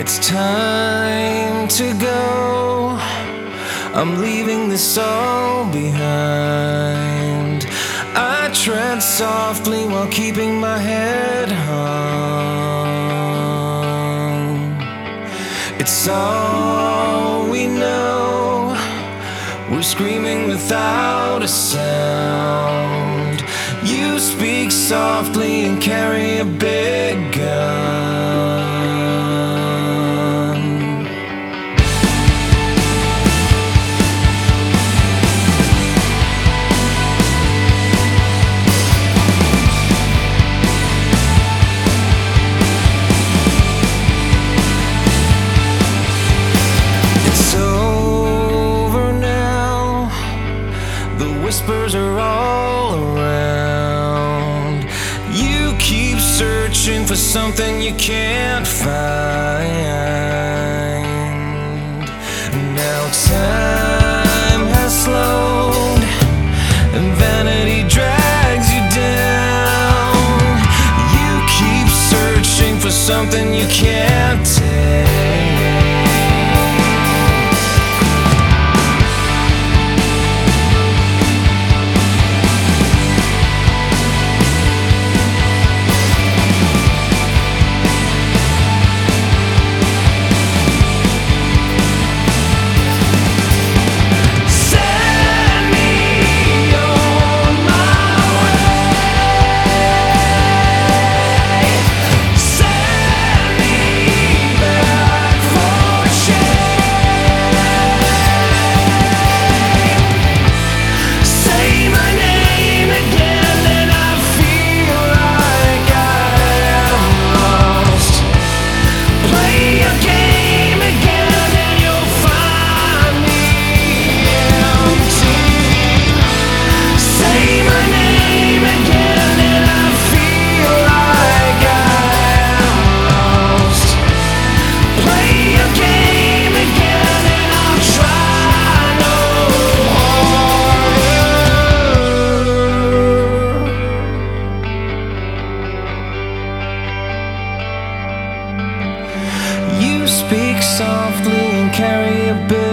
It's time to go. I'm leaving this all behind. I tread softly while keeping my head hung. It's all we know. We're screaming without a sound. You speak softly and carry a big gun. Whispers are all around. You keep searching for something you can't find. Now time has slowed and vanity drags you down. You keep searching for something you can't take. Speak softly and carry a bit